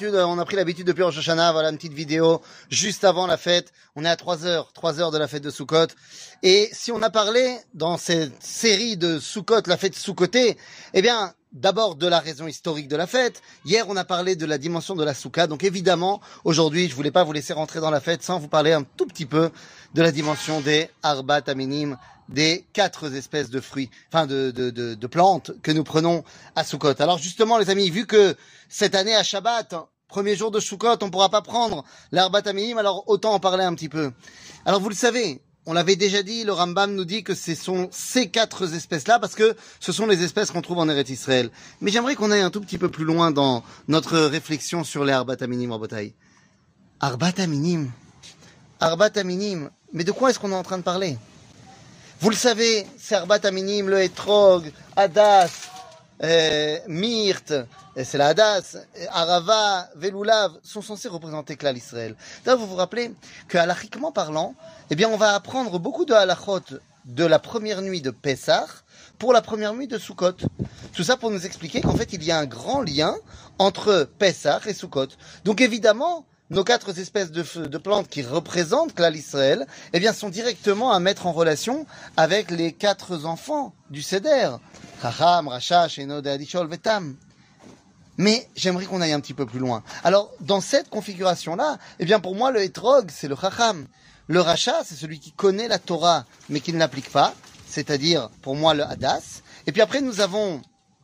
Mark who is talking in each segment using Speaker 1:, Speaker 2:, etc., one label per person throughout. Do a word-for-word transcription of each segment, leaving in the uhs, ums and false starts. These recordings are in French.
Speaker 1: l'habitude, on a pris l'habitude depuis Rosh Hashanah, voilà une petite vidéo juste avant la fête. On est à trois heures, trois heures de la fête de Sukkot. Et si on a parlé dans cette série de Sukkot, la fête Sukkoté, eh bien, d'abord de la raison historique de la fête. Hier, on a parlé de la dimension de la Soukha. Donc évidemment, aujourd'hui, je voulais pas vous laisser rentrer dans la fête sans vous parler un tout petit peu de la dimension des Arbat Aminim, des quatre espèces de fruits, enfin de, de, de, de plantes que nous prenons à Sukkot. Alors justement, les amis, vu que cette année à Shabbat, premier jour de Sukkot, on ne pourra pas prendre l'Arbat Aminim, alors autant en parler un petit peu. Alors vous le savez, on l'avait déjà dit, le Rambam nous dit que ce sont ces quatre espèces-là parce que ce sont les espèces qu'on trouve en Eretz Israël. Mais j'aimerais qu'on aille un tout petit peu plus loin dans notre réflexion sur les Arbat Aminim en bataille. Arbat Aminim, Arbat Aminim, mais de quoi est-ce qu'on est en train de parler? Vous le savez, c'est Arbat Aminim, le Etrog, Hadas, euh, Myrte, c'est la Hadas, Arava, Velulav, sont censés représenter Klal Israël. D'ailleurs, vous vous rappelez que, halachiquement parlant, eh bien, on va apprendre beaucoup de halachot de la première nuit de Pessah pour la première nuit de Sukkot. Tout ça pour nous expliquer qu'en fait, il y a un grand lien entre Pessah et Sukkot. Donc, évidemment, nos quatre espèces de, de plantes qui représentent Klal Israël, eh bien, sont directement à mettre en relation avec les quatre enfants du Seder. Chacham, Rasha, Shenod, Adishol, Vetam. Mais j'aimerais qu'on aille un petit peu plus loin. Alors, dans cette configuration-là, eh bien, pour moi, le Etrog, c'est le Chacham. Le Rasha, c'est celui qui connaît la Torah, mais qui ne l'applique pas. C'est-à-dire, pour moi, le Hadas. Et puis après, nous avons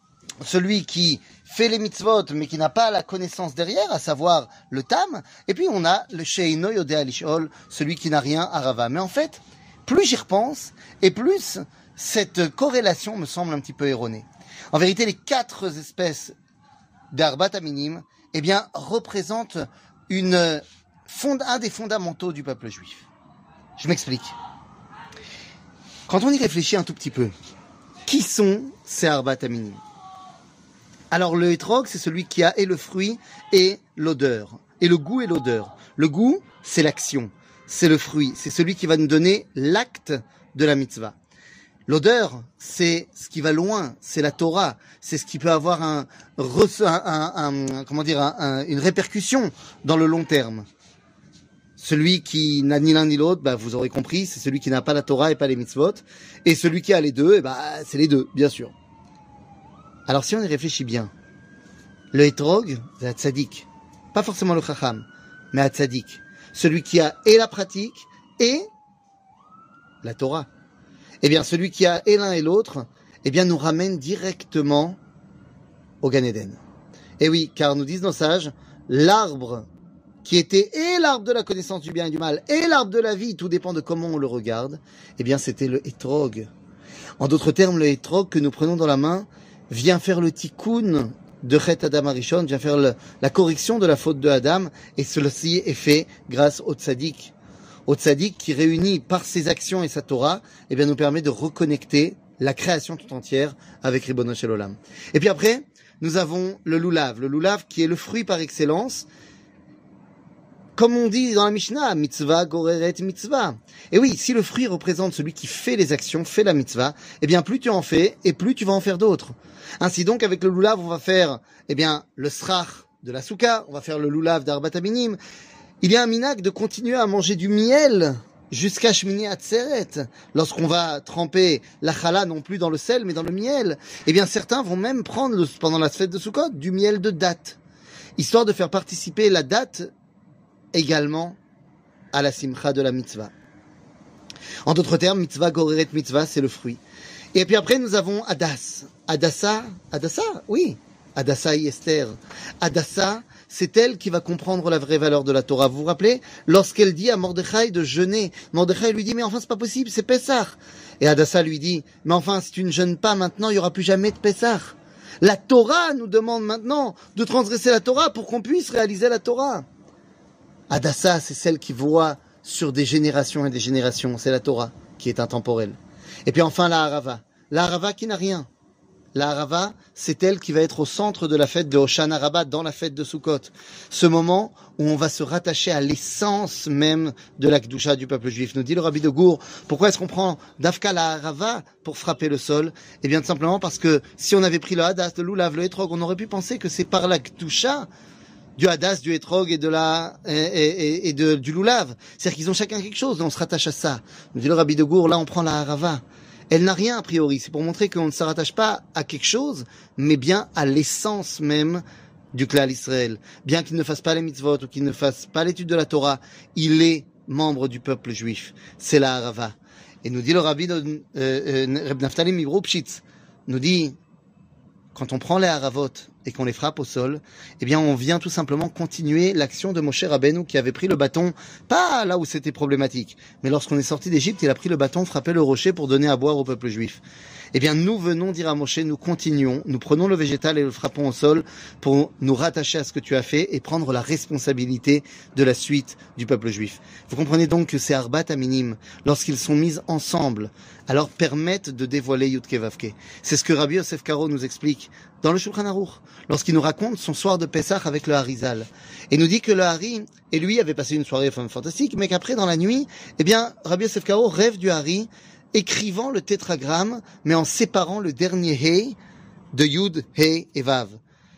Speaker 1: celui qui fait les mitzvot, mais qui n'a pas la connaissance derrière, à savoir le Tam. Et puis, on a le Sheino Yodea Lishol, celui qui n'a rien à Rava. Mais en fait, plus j'y repense, et plus cette corrélation me semble un petit peu erronée. En vérité, les quatre espèces d'Arbat Aminim, eh bien, représentent une, fond, un des fondamentaux du peuple juif. Je m'explique. Quand on y réfléchit un tout petit peu, qui sont ces Arbat Aminim? Alors, le Etrog, c'est celui qui a et le fruit et l'odeur. Et le goût et l'odeur. Le goût, c'est l'action. C'est le fruit. C'est celui qui va nous donner l'acte de la mitzvah. L'odeur, c'est ce qui va loin. C'est la Torah. C'est ce qui peut avoir un, un, un, un comment dire, un, un, une répercussion dans le long terme. Celui qui n'a ni l'un ni l'autre, bah, vous aurez compris, c'est celui qui n'a pas la Torah et pas les mitzvot. Et celui qui a les deux, eh bah, c'est les deux, bien sûr. Alors si on y réfléchit bien, le Etrog, c'est un tzaddik. Pas forcément le Chacham, mais un tzaddik. Celui qui a et la pratique et la Torah. Eh bien, celui qui a et l'un et l'autre, eh bien, nous ramène directement au Gan Eden. Et oui, car nous disent nos sages, l'arbre qui était et l'arbre de la connaissance du bien et du mal, et l'arbre de la vie, tout dépend de comment on le regarde, eh bien, c'était le Etrog. En d'autres termes, le Etrog que nous prenons dans la main vient faire le tikkun de Chet Adam Arishon, vient faire le, la correction de la faute de Adam, et ceci est fait grâce au tzaddik. Au tzaddik qui réunit par ses actions et sa Torah, eh bien, nous permet de reconnecter la création tout entière avec Ribono Shel Olam. Et puis après, nous avons le lulav, le lulav qui est le fruit par excellence. Comme on dit dans la Mishnah, mitzvah goreret mitzvah. Et oui, si le fruit représente celui qui fait les actions, fait la mitzvah, eh bien, plus tu en fais, et plus tu vas en faire d'autres. Ainsi donc, avec le lulav, on va faire, eh bien, le srach de la souka, on va faire le lulav d'Arbat Aminim. Il y a un minhag de continuer à manger du miel jusqu'à Shmini Atzeret. Lorsqu'on va tremper la challah non plus dans le sel, mais dans le miel. Eh bien, certains vont même prendre, pendant la fête de Sukkot, du miel de date. Histoire de faire participer la date également à la simcha de la mitzvah. En d'autres termes, mitzvah goreret mitzvah, c'est le fruit. Et puis après, nous avons Hadas. Hadassa, Hadassa, oui. Hadassa et Esther. Hadassa, c'est elle qui va comprendre la vraie valeur de la Torah. Vous vous rappelez? Lorsqu'elle dit à Mordechai de jeûner, Mordechai lui dit, mais enfin, c'est pas possible, c'est Pessah. Et Hadassa lui dit, mais enfin, si tu ne jeûnes pas maintenant, il n'y aura plus jamais de Pessah. La Torah nous demande maintenant de transgresser la Torah pour qu'on puisse réaliser la Torah. Hadassa, c'est celle qui voit sur des générations et des générations. C'est la Torah qui est intemporelle. Et puis enfin, la Harava. La Harava qui n'a rien. La Harava, c'est elle qui va être au centre de la fête de Hoshana Rabbah, dans la fête de Sukkot. Ce moment où on va se rattacher à l'essence même de la Kedusha du peuple juif. Nous dit le Rabbi de Gour, pourquoi est-ce qu'on prend Dafka la Harava pour frapper le sol? Eh bien, tout simplement parce que si on avait pris le Hadas, le Lulav, le Etrog, on aurait pu penser que c'est par la Kedusha du hadas, du etrog et de la et, et, et de, du loulav. C'est-à-dire qu'ils ont chacun quelque chose, et on se rattache à ça. Nous dit le Rabbi de Gour, là on prend la harava. Elle n'a rien a priori, c'est pour montrer qu'on ne se rattache pas à quelque chose, mais bien à l'essence même du Klal Israël. Bien qu'il ne fasse pas les mitzvot ou qu'il ne fasse pas l'étude de la Torah, il est membre du peuple juif. C'est la harava. Et nous dit le Rabbi de euh, euh, Reb Naftali Mibrupshitz, nous dit, quand on prend les haravot et qu'on les frappe au sol, eh bien, on vient tout simplement continuer l'action de Moshe Rabbeinu qui avait pris le bâton, pas là où c'était problématique, mais lorsqu'on est sorti d'Égypte, il a pris le bâton, frappé le rocher pour donner à boire au peuple juif. Eh bien, nous venons dire à Moshe, nous continuons, nous prenons le végétal et le frappons au sol pour nous rattacher à ce que tu as fait et prendre la responsabilité de la suite du peuple juif. Vous comprenez donc que ces Arbat Aminim, lorsqu'ils sont mis ensemble, alors permettent de dévoiler Yud Keh Vav Keh. C'est ce que Rabbi Yosef Karo nous explique dans le Shulchan Aruch, lorsqu'il nous raconte son soir de Pessah avec le Harizal. Et nous dit que le Hari, et lui, avait passé une soirée fantastique, mais qu'après, dans la nuit, eh bien, Rabbi Yosef Karo rêve du Hari, écrivant le tétragramme, mais en séparant le dernier He de Yud, He et Vav.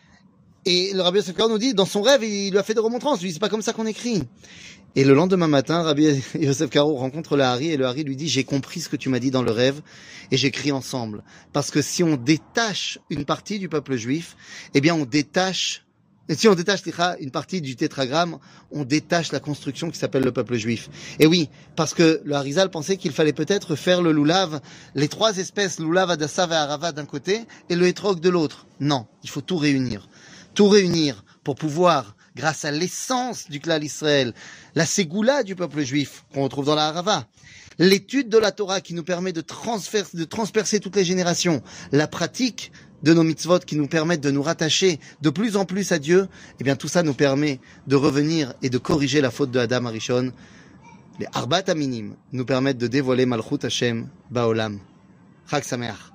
Speaker 1: Et le Rabbi Yosef Karo nous dit, dans son rêve, il lui a fait des remontrances, il lui dit, c'est pas comme ça qu'on écrit. Et le lendemain matin, Rabbi Yosef Karo rencontre le Hari, et le Hari lui dit, j'ai compris ce que tu m'as dit dans le rêve, et j'écris ensemble. Parce que si on détache une partie du peuple juif, eh bien on détache Et si on détache une partie du tétragramme, on détache la construction qui s'appelle le peuple juif. Et oui, parce que le Harizal pensait qu'il fallait peut-être faire le loulav, les trois espèces, loulav, adassav et harava d'un côté, et le hétrog de l'autre. Non, il faut tout réunir. Tout réunir pour pouvoir, grâce à l'essence du Klal Israël, la ségoula du peuple juif, qu'on retrouve dans la harava, l'étude de la Torah qui nous permet de, transfer, de transpercer toutes les générations, la pratique de nos mitzvot qui nous permettent de nous rattacher de plus en plus à Dieu, eh bien tout ça nous permet de revenir et de corriger la faute de Adam Arishon. Les Arbat Aminim nous permettent de dévoiler Malchut Hashem Baolam. Chag Sameach.